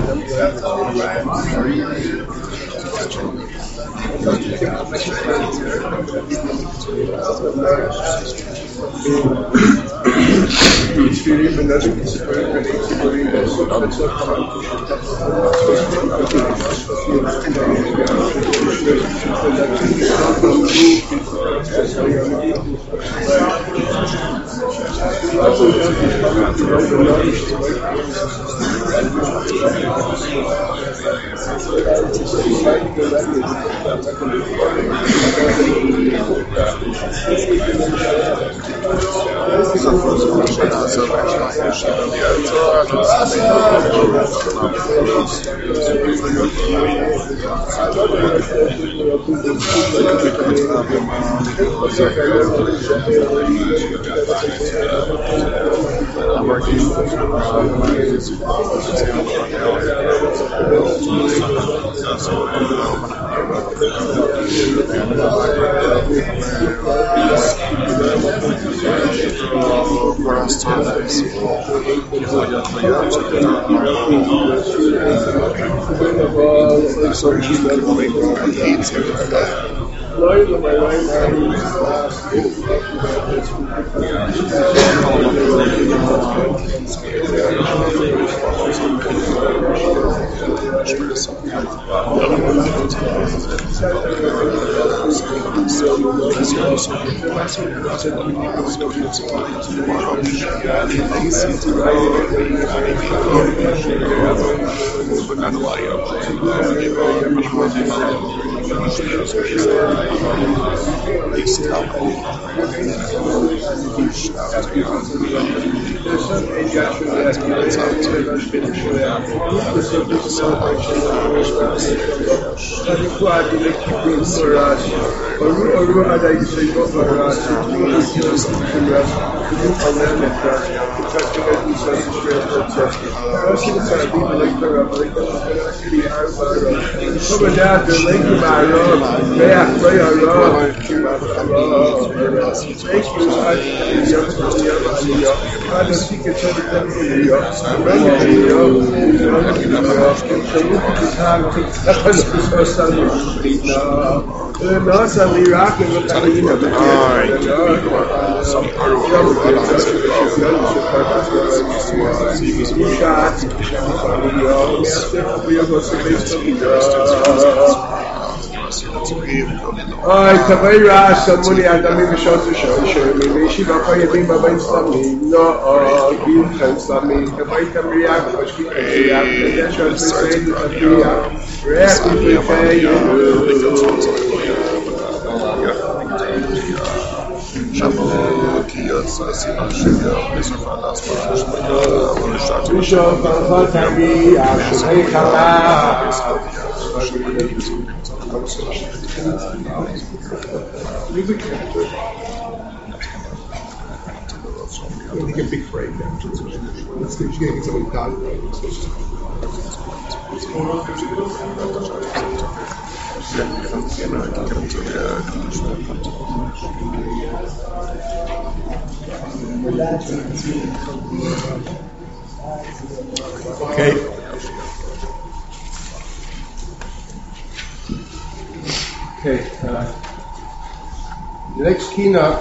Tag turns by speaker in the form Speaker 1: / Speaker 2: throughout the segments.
Speaker 1: The next keynote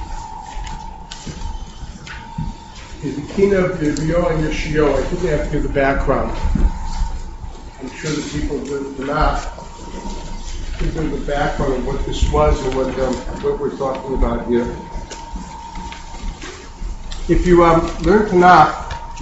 Speaker 1: is the keynote of Yirmiyahu and Yeshayahu. I think I have to give the background. I'm sure the people do not. Give them the background of what this was and what we're talking about here. If you learn Tanakh,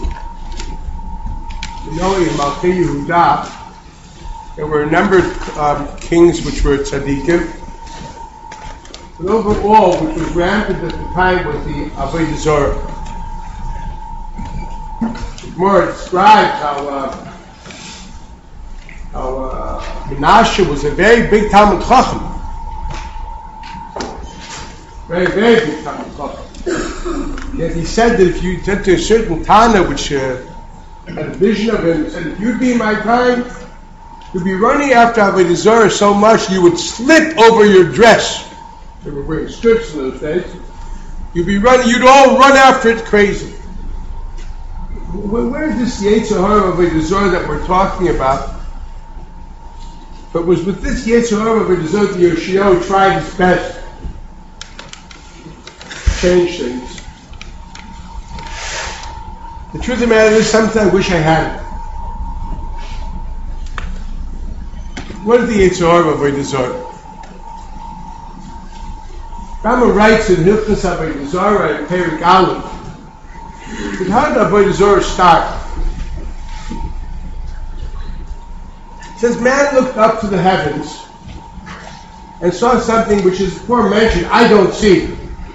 Speaker 1: you know in Malkei Yehuda, there were a number of kings which were tzaddikim. But overall, which was rampant at the time was the Avodah Zarah. The Gemara describes how Menashe was a very big Talmid Chacham. Very, very big Talmid Chacham. Yet he said that if you get to a certain Tana which had a vision of him, said, if you'd be in my time, you'd be running after Avodah Zarah so much you would slip over your dress. They were wearing strips in those days. You'd all run after it crazy. where is this Yetzer Hara Avodah Zarah that we're talking about? But was with this Yetzer Hara Avodah Zarah that Yoshiyahu tried his best to change things. The truth of the matter is, sometimes I wish I had it. What is the Yetzer Hara Avodah Zarah? Rambam writes in Hilchos Avodah Zarah in Perek Aleph, but how did Avodah Zarah start? It says, man looked up to the heavens and saw something which is aforementioned, I don't see.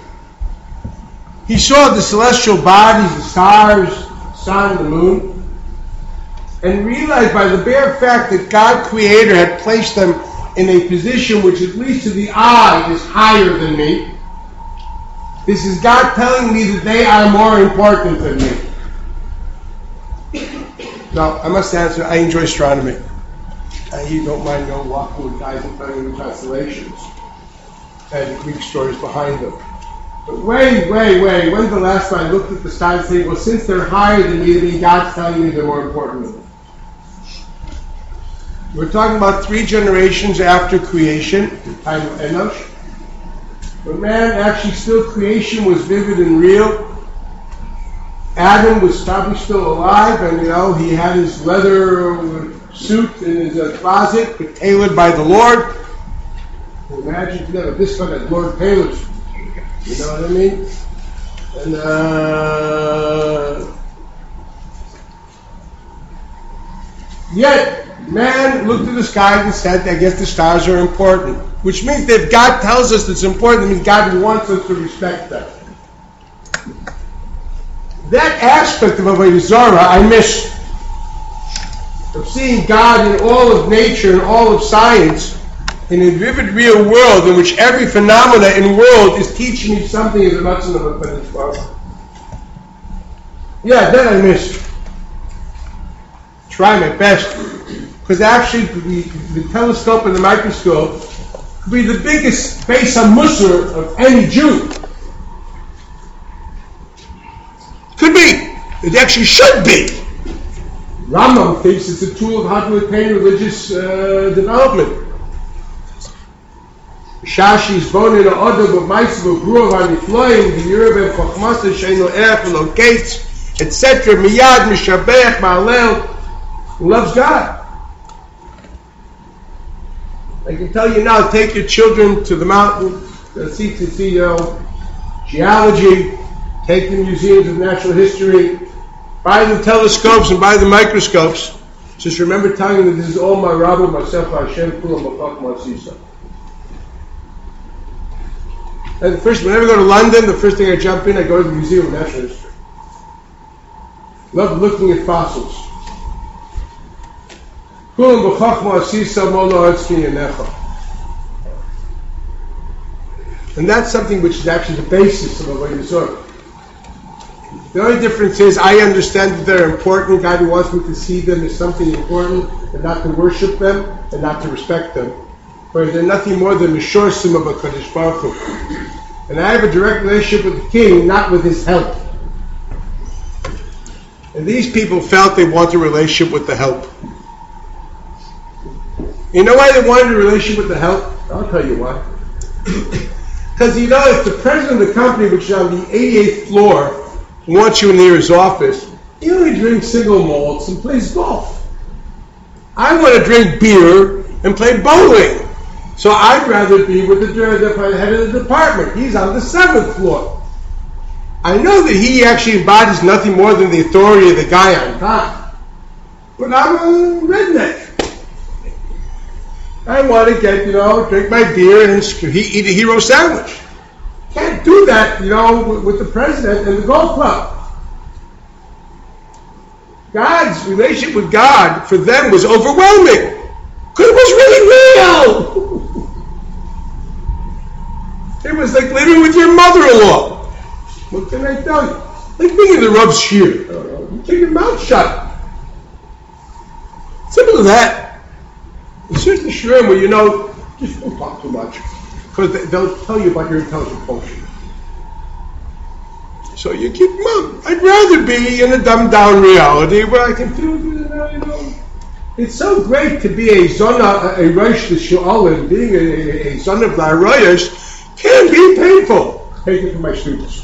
Speaker 1: He saw the celestial bodies, the stars, the sun, the moon, and realized by the bare fact that God Creator had placed them in a position which, at least to the eye, is higher than me. This is God telling me that they are more important than me. Now, I must answer, I enjoy astronomy. You don't mind walking with guys and finding the constellations and the Greek stories behind them. But wait, when's the last time I looked at the stars and said, well, since they're higher than me, then God's telling me they're more important than me. We're talking about 3 generations after creation, the time of Enosh. When man actually still creation was vivid and real, Adam was probably still alive, and he had his leather suit in his closet, but tailored by the Lord. Imagine today if this one had Lord tailors. You know what I mean? And yet, man looked at the skies and said, I guess the stars are important. Which means that if God tells us it's important, it means God wants us to respect them. That aspect of Avodah Zarah I miss. Of seeing God in all of nature and all of science, in a vivid real world in which every phenomena in the world is teaching me something as a lesson of a finished world. Yeah, that I miss. Try my best. Because actually the telescope and the microscope could be the biggest Beis HaMusar of any Jew. Could be. It actually should be. Rambam thinks it's a tool of how to attain religious development. Shashi's bone in a odor of mice of brew of anifloim, the Yerub and Chochmasa, Sheino Erf, locates, etc. Miyad, Mishabech, Ma'alel, who loves God. I can tell you now, take your children to the mountain, see geology, take the museums of natural history, buy the telescopes and buy the microscopes. Just remember telling them that this is all my Rabbi, myself, Hashem, Kulam, Machak, Masisa. And whenever I go to London, the first thing I jump in, I go to the Museum of Natural History. Love looking at fossils. Kulam, Machak, Masisa, Molo, Etzki, Yenecha. And that's something which is actually the basis of Avodah Zarah. The only difference is I understand that they're important. God wants me to see them as something important and not to worship them and not to respect them. Whereas they're nothing more than the shorsim of a Kadosh Baruch Hu. And I have a direct relationship with the king, not with his help. And these people felt they wanted a relationship with the help. You know why they wanted a relationship with the help? I'll tell you why. Because if the president of the company, which is on the 88th floor, wants you near his office, he only drinks single malts and plays golf. I want to drink beer and play bowling. So I'd rather be with the head of the department. He's on the 7th floor. I know that he actually embodies nothing more than the authority of the guy on top. But I'm a redneck. I want to get, drink my beer and eat a hero sandwich. Can't do that, with the president and the golf club. God's relationship with God for them was overwhelming. Because it was really real. It was like living with your mother-in-law. What can I tell you? Like being in the Rav's shir. You keep your mouth shut. Simple as that. There's certain shirim where just don't talk too much. Because they'll tell you about your intelligent function. So you keep mum. I'd rather be in a dumbed down reality where I can feel good. It's so great to be a zona, a Rosh Hashanah, being a son of the Rosh can be painful. Take it from my students.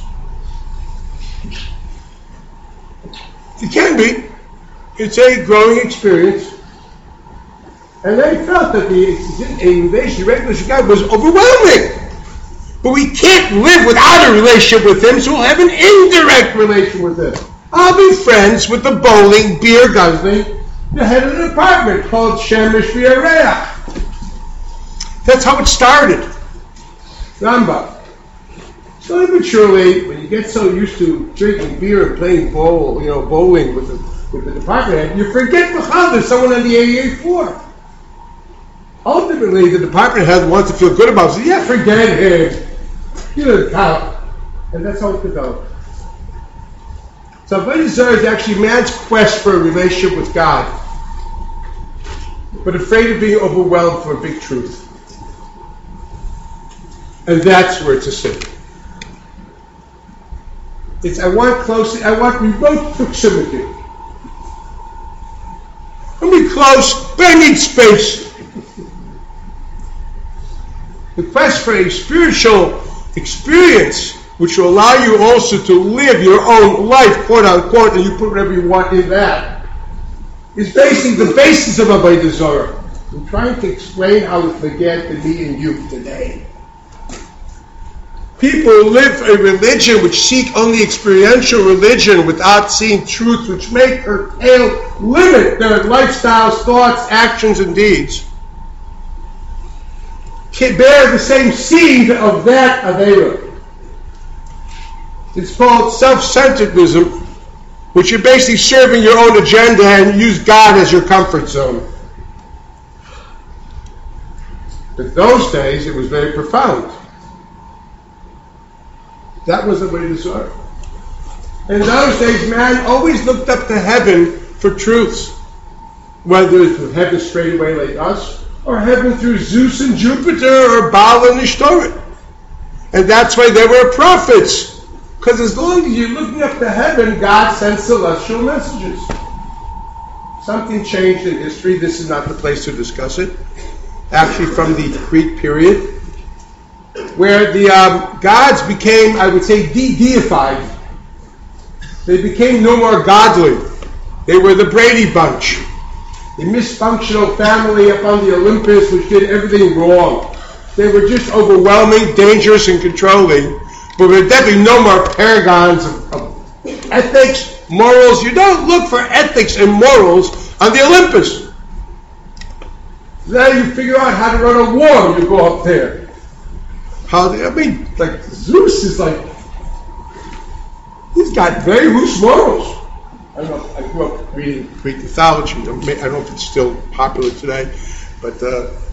Speaker 1: It can be. It's a growing experience. And they felt that the invasion of regular God was overwhelming. But we can't live without a relationship with Him, so we'll have an indirect relation with Him. I'll be friends with the bowling, beer guzzling, the head of the department called Shemesh V'Yareach. That's how it started. Rambam. Slowly but surely, when you get so used to drinking beer and playing bowling with the department head, you forget there's someone on the 88th floor. Ultimately, the department head wants to feel good about it. So, yeah, forget him. He doesn't count. And that's how it developed. So, Avodah Zarah is actually man's quest for a relationship with God, but afraid of being overwhelmed for a big truth. And that's where it's a sin. I want remote proximity. I'll be close, but I need space. The quest for a spiritual experience, which will allow you also to live your own life, quote unquote, and you put whatever you want in that, is basically the basis of Avodah Zarah. I'm trying to explain how it began to me and you today. People live a religion which seek only experiential religion without seeing truth, which make or limit their lifestyles, thoughts, actions, and deeds. Can bear the same seed of that Aveira. It's called self-centeredism, which you're basically serving your own agenda and use God as your comfort zone. In those days, it was very profound. That was the way to serve. In those days, man always looked up to heaven for truths, whether it's through heaven straight away like us, or heaven through Zeus and Jupiter, or Baal and Ishtoret. And that's why there were prophets. Because as long as you're looking up to heaven, God sends celestial messages. Something changed in history. This is not the place to discuss it. Actually, from the Greek period, where the gods became, I would say, de-deified. They became no more godly. They were the Brady Bunch. The misfunctional family up on the Olympus which did everything wrong. They were just overwhelming, dangerous, and controlling. But there were definitely no more paragons of ethics, morals. You don't look for ethics and morals on the Olympus. Then you figure out how to run a war when you go up there. Zeus is he's got very loose morals. I don't know, I grew up reading Greek mythology. I don't know if it's still popular today, but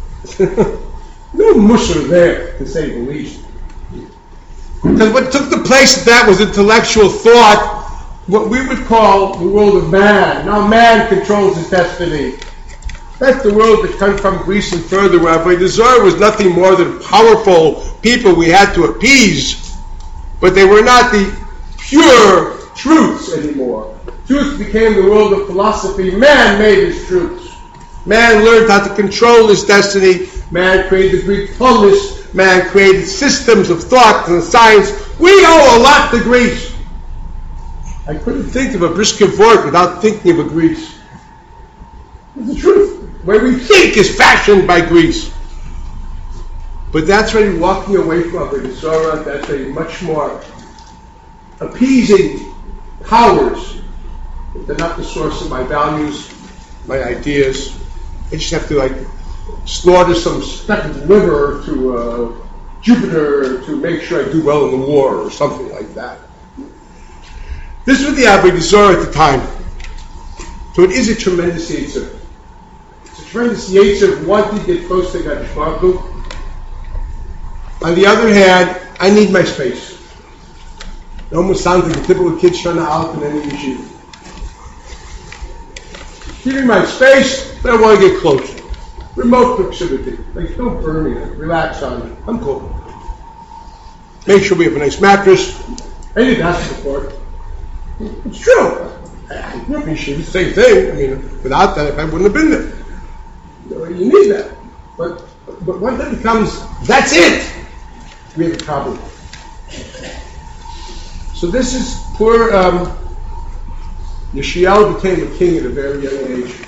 Speaker 1: no mussar there, to say the least. Because what took the place of that was intellectual thought, what we would call the world of man. Now man controls his destiny. That's the world that comes from Greece and further, where Avodah Zarah was nothing more than powerful people we had to appease, but they were not the pure truths anymore. Truth became the world of philosophy. Man made his truths. Man learned how to control his destiny. Man created the Greek polis. Man created systems of thought and science. We owe a lot to Greece. I couldn't think of a brisker word without thinking of a Greece. It's the truth. Where we think is fashioned by Greece. But that's really walking away from Avodah Zarah. That's a much more appeasing powers. They're not the source of my values, my ideas. I just have to slaughter some speckled liver to Jupiter to make sure I do well in the war or something like that. This was the Avodah Zarah at the time. So it is a tremendous yetzer. It's a tremendous yetzer of wanting to get close to God Baruch Hu. On the other hand, I need my space. It almost sounds like a typical kid trying to out in any yeshiva. Give me my space, but I want to get close. Remote proximity. Don't burn me. Relax on me. I'm cool. Make sure we have a nice mattress. I didn't ask for it. It's true. I grew up in yeshiva, same thing. I mean, without that, I wouldn't have been there. You need that. But once it becomes, that's it, we have a problem. So this is poor Yeshayahu became a king at a very young age.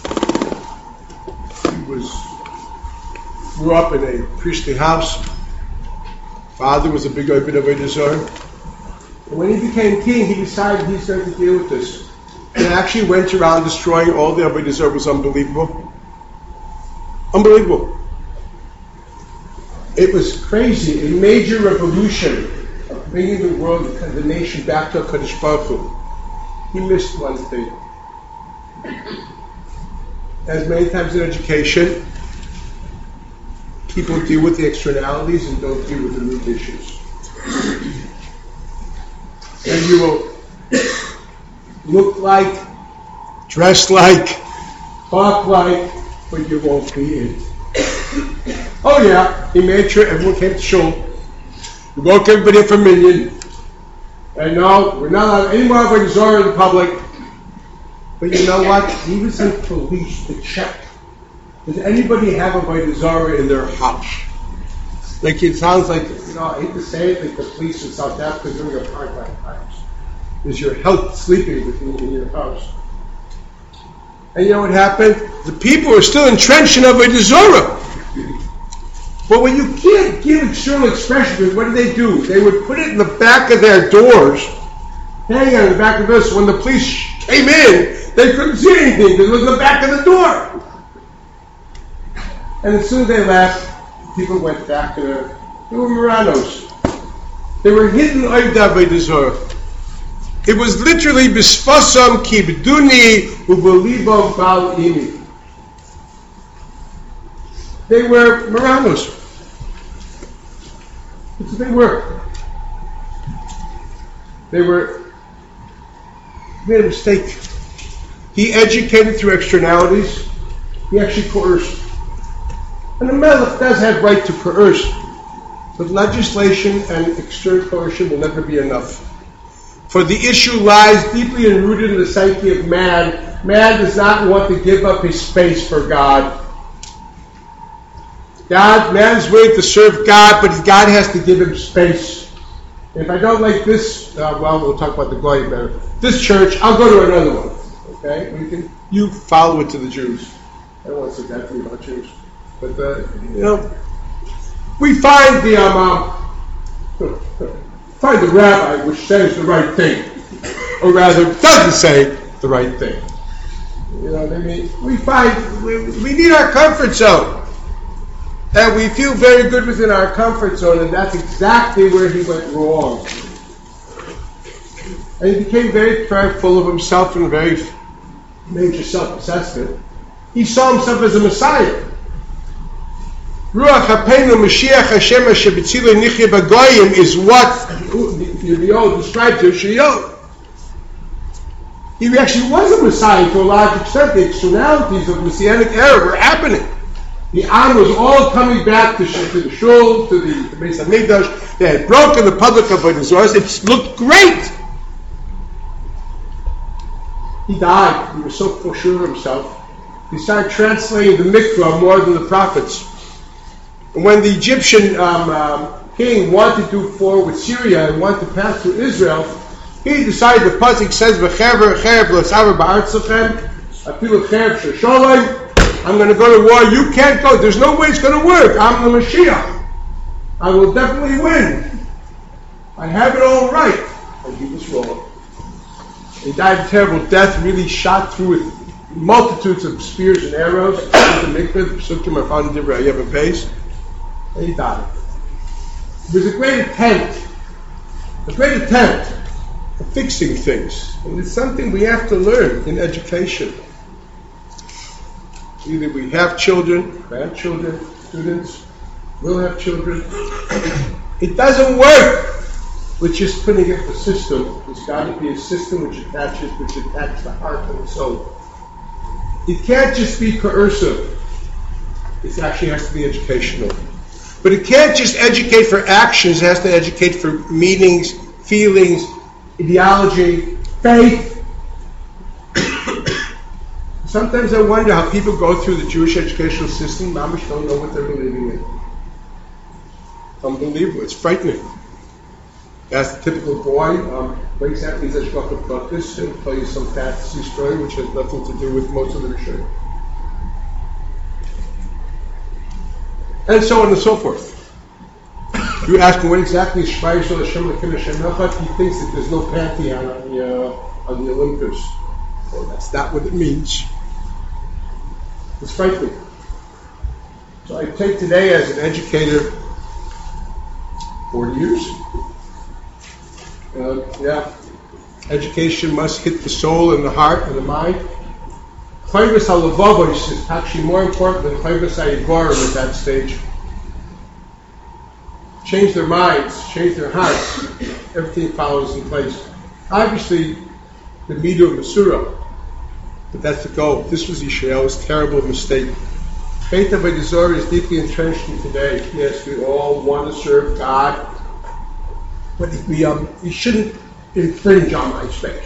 Speaker 1: He grew up in a priestly house. Father was a big Avodah Zarah. And when he became king, he decided he's going to deal with this. And actually went around destroying all the Avodah Zarah. It was unbelievable. Unbelievable. It was crazy. A major revolution of bringing the world, the nation back to HaKadosh Baruch Hu. He missed one thing. As many times in education, people deal with the externalities and don't deal with the root issues. And you will look like, dress like, talk like, but you won't be it. Oh yeah, he made sure everyone came to shul. We woke everybody for a minyan. And no, we're not allowed any more Avodah Zarah in the public. But you know what? He was in police to check. Does anybody have Avodah Zarah in their house? Like it sounds like, I hate to say it, like the police in South Africa during apartheid times. Is your health sleeping with you in your house? And you know what happened? The people are still entrenched in Avodah Zarah. But when you can't give external expression, what do? They would put it in the back of their doors, hanging on the back of this. When the police came in, they couldn't see anything because it was in the back of the door. And as soon as they left, people went back to they were Moranos. They were hidden Avodah Zarah. It was literally bisfasam kibduni ubelibam bal imi. They were Moranos. That's what they were. They made a mistake. He educated through externalities. He actually coerced. And the Melech does have right to coerce. But legislation and external coercion will never be enough. For the issue lies deeply enrooted in the psyche of man. Man does not want to give up his space for God. Man's willing to serve God, but God has to give him space. And if I don't like this, we'll talk about the Goyim better. This church, I'll go to another one. Okay? You follow it to the Jews. I don't want to say that to you about Jews. But, we find the rabbi which says the right thing. Or rather, doesn't say the right thing. You know what I mean? We need our comfort zone. And we feel very good within our comfort zone, and that's exactly where he went wrong. And he became very, very full of himself and very major self-assessment. He saw himself as a Messiah. Ruach HaPeinu Mashiach Hashem Asher B'tziloi Nichya B'Goyim is what Yirmiyahu described to Yeshayahu. He actually was a Messiah to a large extent. The externalities of the Messianic era were happening. The Am was all coming back to the Shul, to the Beis HaMikdash. They had broken the public Avodah Zarah. It looked great. He died. He was so sure of himself. He started translating the Mikvah more than the prophets. And when the Egyptian king wanted to do war with Syria and wanted to pass through Israel, he decided, the pasuk says, "V'chever cherev l'saver ba'artzachem, afilu cherev shesholem." I'm going to go to war. You can't go. There's no way it's going to work. I'm the Mashiach. I will definitely win. I have it all right. And he was wrong. He died a terrible death, really shot through with multitudes of spears and arrows. And he died. It was a great attempt at fixing things. And it's something we have to learn in education. Either we have children, grandchildren, students, will have children. It doesn't work with just putting it in the system. There's got to be a system which attaches the heart and the soul. It can't just be coercive. It actually has to be educational. But it can't just educate for actions. It has to educate for meanings, feelings, ideology, faith. Sometimes I wonder how people go through the Jewish educational system, mamish don't know what they're believing in. Unbelievable, it's frightening. As the typical boy, what exactly is Hashgacha Pratis? He'll tell you some fantasy story which has nothing to do with most of the Rishon. And so on and so forth. You ask him what exactly is Shema Yisrael Hashem Elokeinu Hashem Echad, he thinks that there's no pantheon on the Olympus. Well, that's not what it means. It's frightening. So I take today as an educator 40 years. Education must hit the soul and the heart and the mind. Chayvus halavavos is actually more important than chayvus hayivarim at that stage. Change their minds, change their hearts, everything follows in place. Obviously, the midah of Masura, but that's the goal. This was Yeshayahu's terrible mistake. Faith Avodah Zarah is deeply entrenched in today. Yes, we all want to serve God, but we shouldn't infringe on my space.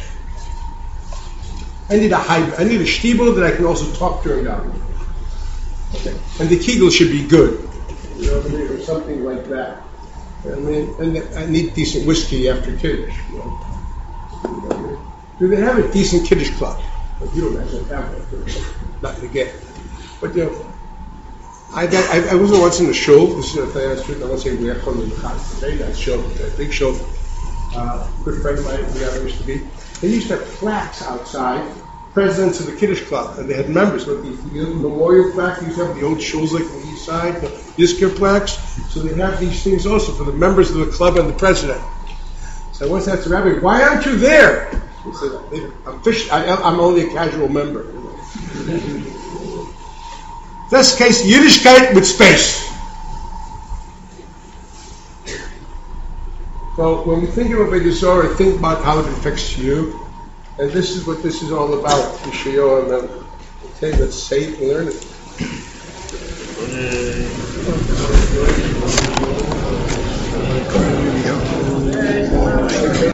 Speaker 1: I need a shtibel that I can also talk during that. Okay. And the kegel should be good, you know what I mean, or something like that. I mean, and I need decent whiskey after Kiddush. You know? Do they have a decent Kiddush club? Well, you don't actually have that. Not to get. But you know, I wasn't once in the shul. This is a thing I won't say we are from the Chaz today. That shul, that big shul. Good friend of mine, we used to be. They used to have plaques outside, presidents of the Kiddush club, and they had members with the memorial plaque. They used to have the old shuls like on the east side, the Yizkor plaques. So they have these things also for the members of the club and the president. So I once asked the rabbi, "Why aren't you there?" He said, I'm only a casual member. This case, Yiddishkeit with space. So when we think about Avodah Zarah, think about how it affects you. And this is what this is all about. Okay, let's say it and learn it.